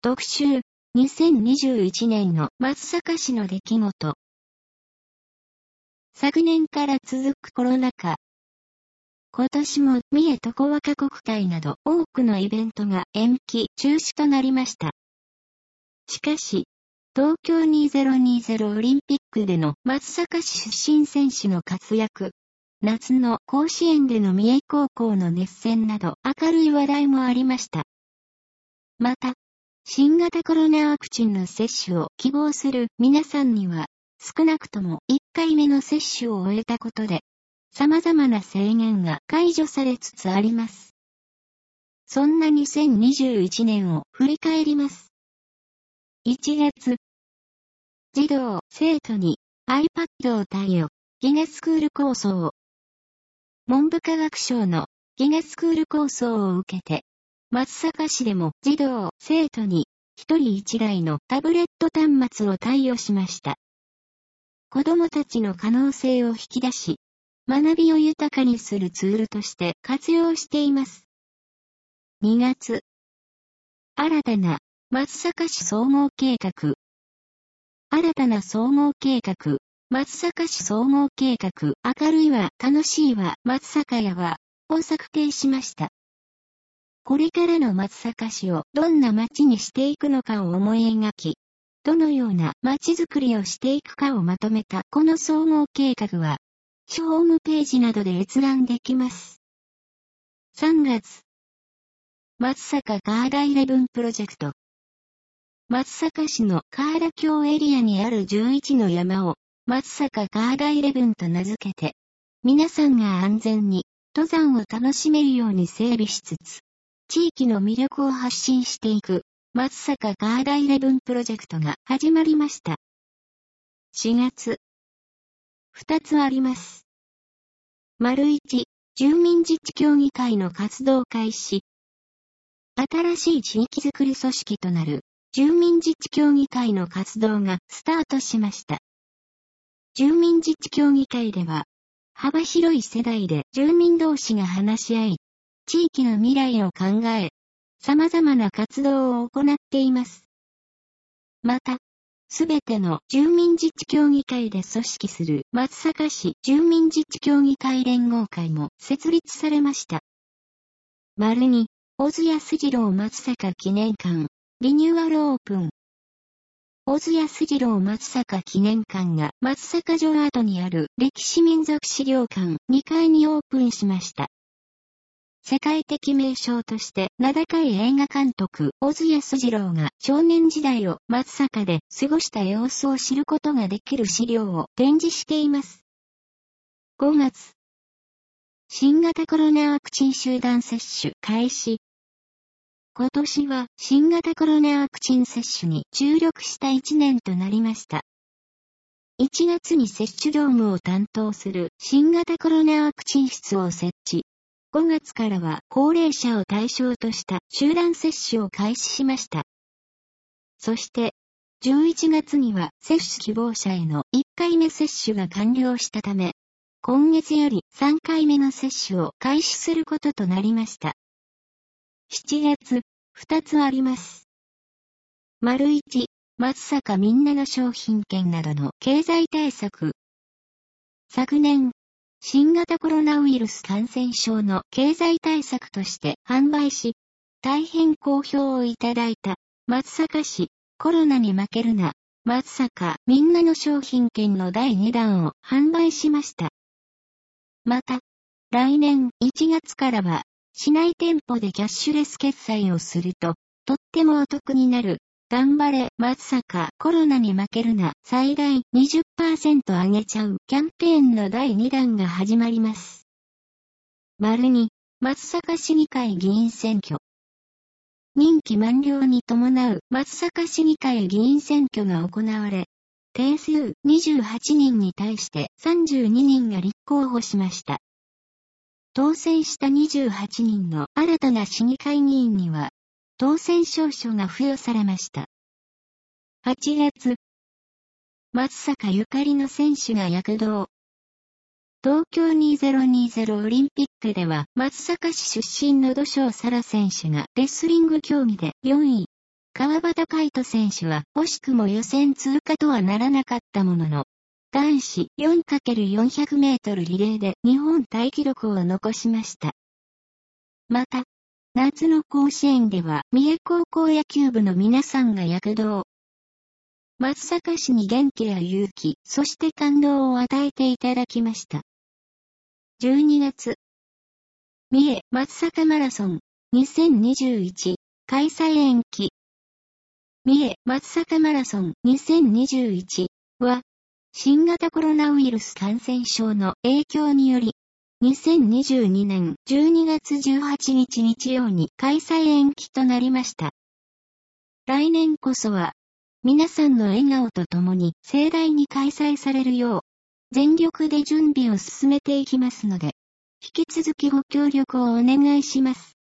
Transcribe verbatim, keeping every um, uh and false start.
特集、にせんにじゅういちねんの松阪市の出来事。昨年から続くコロナ禍。今年も三重とこわか国体など多くのイベントが延期、中止となりました。しかし、東京にせんにじゅうオリンピックでの松阪市出身選手の活躍、夏の甲子園での三重高校の熱戦など明るい話題もありました。また、新型コロナワクチンの接種を希望する皆さんには、少なくともいっかいめの接種を終えたことで、様々な制限が解除されつつあります。そんなにせんにじゅういちねんを振り返ります。いちがつ、児童、生徒に iPad を貸与、ギガスクール構想。文部科学省のギガスクール構想を受けて、松阪市でも児童、生徒に一人一台のタブレット端末を貸与しました。子供たちの可能性を引き出し、学びを豊かにするツールとして活用しています。にがつ、新たな松阪市総合計画。新たな総合計画、松阪市総合計画、明るいわ、楽しいわ、松阪屋は、を策定しました。これからの松阪市をどんな街にしていくのかを思い描き、どのような街づくりをしていくかをまとめたこの総合計画は、市ホームページなどで閲覧できます。さんがつ、松阪カーライレブンプロジェクト。松阪市のカーラ峡エリアにあるじゅういちの山を松阪カーライレブンと名付けて、皆さんが安全に登山を楽しめるように整備しつつ、地域の魅力を発信していく松阪カーライレブンプロジェクトが始まりました。しがつ、ふたつあります。丸いち、住民自治協議会の活動開始。新しい地域づくり組織となる住民自治協議会の活動がスタートしました。住民自治協議会では、幅広い世代で住民同士が話し合い、地域の未来を考え、様々な活動を行っています。また、すべての住民自治協議会で組織する松阪市住民自治協議会連合会も設立されました。丸に、小津安二郎松阪記念館、リニューアルオープン。小津安二郎松阪記念館が松阪城跡にある歴史民族資料館にかいにオープンしました。世界的名将として名高い映画監督小津安二郎が少年時代を松阪で過ごした様子を知ることができる資料を展示しています。ごがつ、新型コロナワクチン集団接種開始。今年は新型コロナワクチン接種に注力したいちねんとなりました。いちがつに接種業務を担当する新型コロナワクチン室を設置。ごがつからは高齢者を対象とした集団接種を開始しました。そして、じゅういちがつには接種希望者へのいっかいめ接種が完了したため、今月よりさんかいめの接種を開始することとなりました。しちがつ、ふたつあります。丸いち、松阪みんなの商品券などの経済対策。昨年、新型コロナウイルス感染症の経済対策として販売し、大変好評をいただいた松阪市コロナに負けるな松阪みんなの商品券のだいにだんを販売しました。また、来年いちがつからは市内店舗でキャッシュレス決済をするととってもお得になる頑張れ松阪コロナに負けるな最大 にじゅっパーセント 上げちゃうキャンペーンのだいにだんが始まります。丸に、松阪市議会議員選挙。任期満了に伴う松阪市議会議員選挙が行われ、定数にじゅうはちにんに対してさんじゅうににんが立候補しました。当選したにじゅうはちにんの新たな市議会議員には、当選証書が付与されました。はちがつ、松阪ゆかりの選手が躍動。東京にせんにじゅうオリンピックでは松阪市出身の土性沙羅選手がレスリング競技でよんい、 川端魁人選手は惜しくも予選通過とはならなかったものの、男子 よんかけるよんひゃくメートル リレーで日本タイ記録を残しました。また、夏の甲子園では三重高校野球部の皆さんが躍動。松阪市に元気や勇気、そして感動を与えていただきました。じゅうにがつ、三重松阪マラソンにせんにじゅういち開催延期。三重松阪マラソンにせんにじゅういちは、新型コロナウイルス感染症の影響により、にせんにじゅうにねんじゅうにがつじゅうはちにち日曜に開催延期となりました。来年こそは、皆さんの笑顔とともに盛大に開催されるよう、全力で準備を進めていきますので、引き続きご協力をお願いします。